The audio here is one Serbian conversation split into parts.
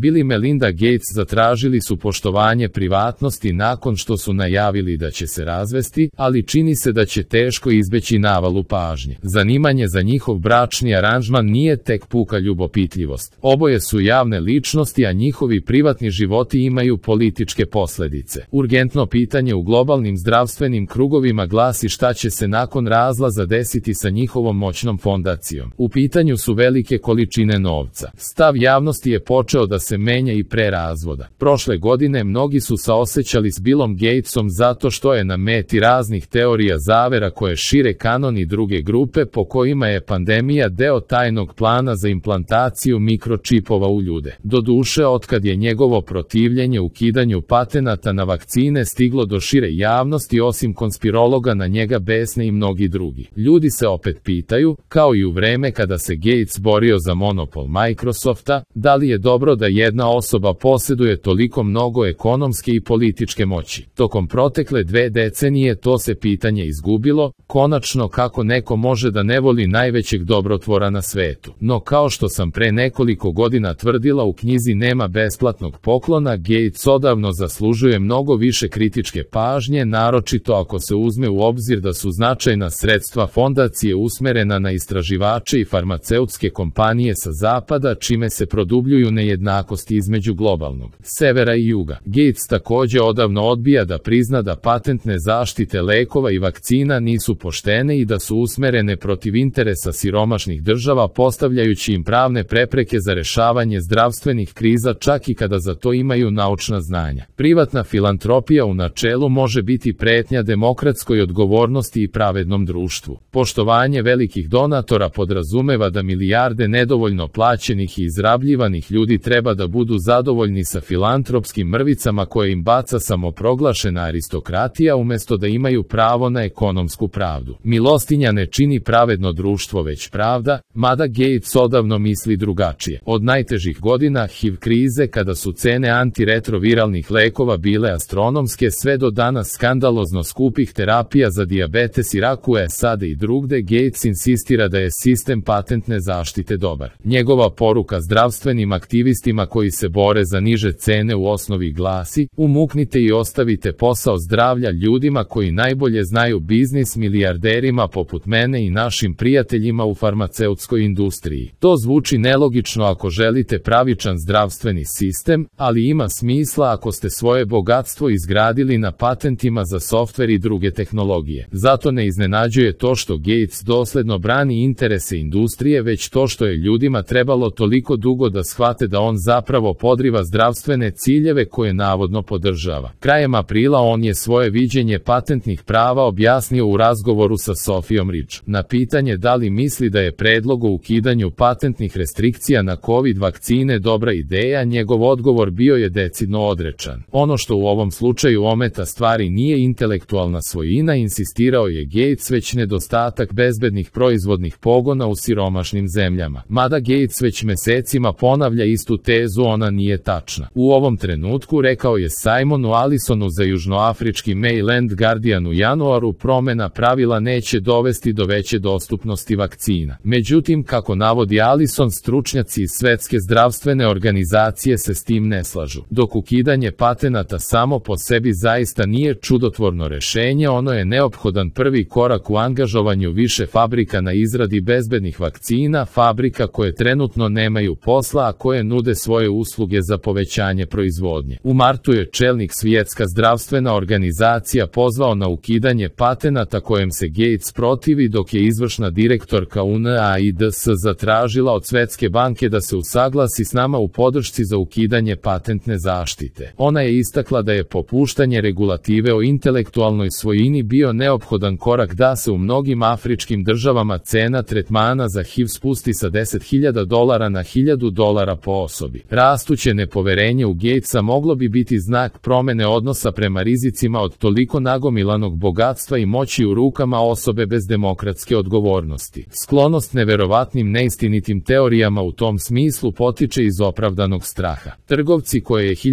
Bill i Melinda Gates zatražili su poštovanje privatnosti nakon što su najavili da će se razvesti, ali čini se da će teško izbeći navalu pažnje. Zanimanje za njihov bračni aranžman nije tek puka ljubopitljivost. Oboje su javne ličnosti, a njihovi privatni životi imaju političke posledice. Urgentno pitanje u globalnim zdravstvenim krugovima glasi šta će se nakon razlaza desiti sa njihovom moćnom fondacijom. U pitanju su velike količine novca. Stav javnosti je počeo da se menja i pre razvoda. Prošle godine mnogi su saosećali s Billom Gatesom zato što je na meti raznih teorija zavera koje šire kanon i druge grupe po kojima je pandemija deo tajnog plana za implantaciju mikročipova u ljude. Doduše, otkad je njegovo protivljenje ukidanju patenata na vakcine stiglo do šire javnosti, osim konspirologa na njega besne i mnogi drugi. Ljudi se opet pitaju, kao i u vreme kada se Gates borio za monopol Microsofta, da li je dobro da jedna osoba posjeduje toliko mnogo ekonomske i političke moći. Tokom protekle 2 decenije to se pitanje izgubilo, konačno kako neko može da ne voli najvećeg dobrotvora na svetu. No kao što sam pre nekoliko godina tvrdila u knjizi Nema besplatnog poklona, Gates odavno zaslužuje mnogo više kritičke pažnje, naročito ako se uzme u obzir da su značajna sredstva fondacije usmerena na istraživače i farmaceutske kompanije sa zapada, čime se produbljuju nejednakosti između globalnog severa i juga. Gates takođe odavno odbija da prizna da patentne zaštite lekova i vakcina nisu poštene i da su usmerene protiv interesa siromašnih država, postavljajući im pravne prepreke za rešavanje zdravstvenih kriza čak i kada za to imaju naučna znanja. Privatna filantropija u načelu može biti pretnja demokratskoj odgovornosti i pravednom društvu. Poštovanje velikih donatora podrazumeva da milijarde nedovoljno plaćenih i izrabljivanih ljudi treba da budu zadovoljni sa filantropskim mrvicama koje im baca samoproglašena aristokratija umesto da imaju pravo na ekonomsku pravdu. Milostinja ne čini pravedno društvo već pravda, mada Gates odavno misli drugačije. Od najtežih godina HIV krize, kada su cene antiretroviralnih lekova bile astronomske, sve do danas skandalozno skupih terapija za dijabetes i rak u SAD i drugde, Gates insistira da je sistem patentne zaštite dobar. Njegova poruka zdravstvenim aktivistima koji se bore za niže cene u osnovi glasi: umuknite i ostavite posao zdravlja ljudima koji najbolje znaju biznis, milijarderima poput mene i našim prijateljima u farmaceutskoj industriji. To zvuči nelogično ako želite pravičan zdravstveni sistem, ali ima smisla ako ste svoje bogatstvo izgradili na patentima za softver i druge tehnologije. Zato ne iznenađuje to što Gates dosledno brani interese industrije, već to što je ljudima trebalo toliko dugo da shvate da on zapravo podriva zdravstvene ciljeve koje navodno podržava. Krajem aprila on je svoje viđenje patentnih prava objasnio u razgovoru sa Sofijom Rich. Na pitanje da li misli da je predlog o ukidanju patentnih restrikcija na COVID vakcine dobra ideja, njegov odgovor bio je decidno odrečan. Ono što u ovom slučaju ometa stvari nije intelektualna svojina, insistirao je Gates, već nedostatak bezbednih proizvodnih pogona u siromašnim zemljama. Mada Gates već mesecima ponavlja istu tezu, ona nije tačna. U ovom trenutku, rekao je Simonu Allisonu za južnoafrički Mail and Guardian u januaru, promena pravila neće dovesti do veće dostupnosti vakcina. Međutim, kako navodi Allison, stručnjaci iz Svetske zdravstvene organizacije se s tim ne slažu. Dok ukidanje patenata samo po sebi zaista nije čudotvorno rešenje, ono je neophodan prvi korak u angažovanju više fabrika na izradi bezbednih vakcina, fabrika koje trenutno nemaju posla, a koje nude svoje usluge za povećanje proizvodnje. U martu je čelnik Svjetska zdravstvena organizacija pozvao na ukidanje patenata kojem se Gates protivi, dok je izvršna direktorka UNAIDS zatražila od Svetske banke da se usaglasi s nama u podršci za ukidanje patentne zaštite. Ona je istakla da je popuštanje regulative o intelektualnoj svojini bio neophodan korak da se u mnogim afričkim državama cena tretmana za HIV spusti sa $10.000 na $1.000 po osobi. Rastuće nepoverenje u Gatesa moglo bi biti znak promene odnosa prema rizicima od toliko nagomilanog bogatstva i moći u rukama osobe bez demokratske odgovornosti. Sklonost neverovatnim neistinitim teorijama u tom smislu potiče iz opravdanog straha. Trgovci koje je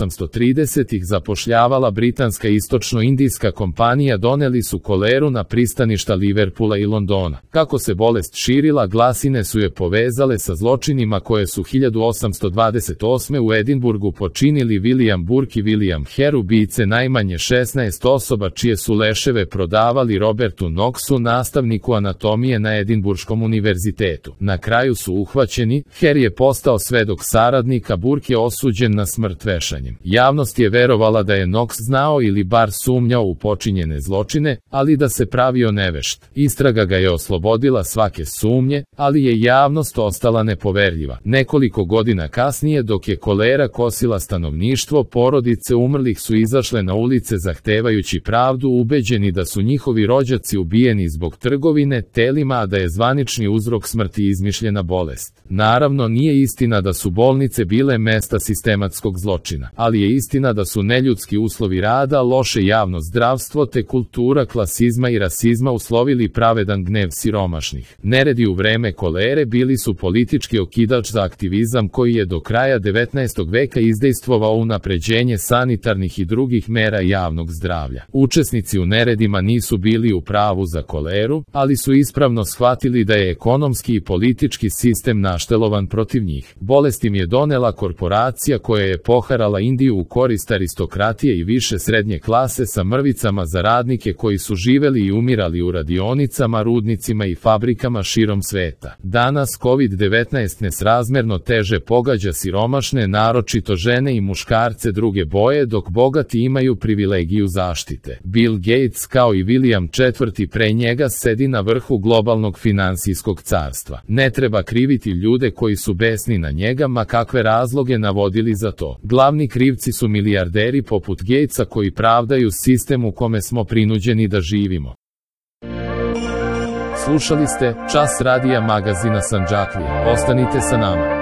1830-ih zapošljavala britanska istočno-indijska kompanija doneli su koleru na pristaništa Liverpoola i Londona. Kako se bolest širila, glasine su je povezale sa zločinima koje su 1820 1928. u Edinburgu počinili William Burke i William Hare, ubice najmanje 16 osoba čije su leševe prodavali Robertu Knoxu, nastavniku anatomije na Edinburškom univerzitetu. Na kraju su uhvaćeni, Hare je postao svedok saradnika, Burke je osuđen na smrt vešanjem. Javnost je verovala da je Knox znao ili bar sumnjao u počinjene zločine, ali da se pravio nevešt. Istraga ga je oslobodila svake sumnje, ali je javnost ostala nepoverljiva. Nekoliko godina kasnije, dok je kolera kosila stanovništvo, porodice umrlih su izašle na ulice zahtevajući pravdu, ubeđeni da su njihovi rođaci ubijeni zbog trgovine telima, a da je zvanični uzrok smrti izmišljena bolest. Naravno, nije istina da su bolnice bile mesta sistematskog zločina, ali je istina da su neljudski uslovi rada, loše javno zdravstvo te kultura klasizma i rasizma uslovili pravedan gnev siromašnih. Neredi u vreme kolere bili su politički okidač za aktivizam koji je do kraja 19. veka izdejstvovao unapređenje sanitarnih i drugih mera javnog zdravlja. Učesnici u neredima nisu bili u pravu za koleru, ali su ispravno shvatili da je ekonomski i politički sistem naštelovan protiv njih. Bolest im je donela korporacija koja je poharala Indiju u korist aristokratije i više srednje klase sa mrvicama za radnike koji su živeli i umirali u radionicama, rudnicima i fabrikama širom sveta. Danas COVID-19 nesrazmerno teže pogađa siromašne, naročito žene i muškarce druge boje, dok bogati imaju privilegiju zaštite. Bill Gates, kao i William IV pre njega, sedi na vrhu globalnog finansijskog carstva. Ne treba kriviti ljude koji su besni na njega, ma kakve razloge navodili za to. Glavni krivci su milijarderi poput Gatesa koji pravdaju sistem u kome smo prinuđeni da živimo. Slušali ste Čas radija magazina Sandžaklije. Ostanite sa nama.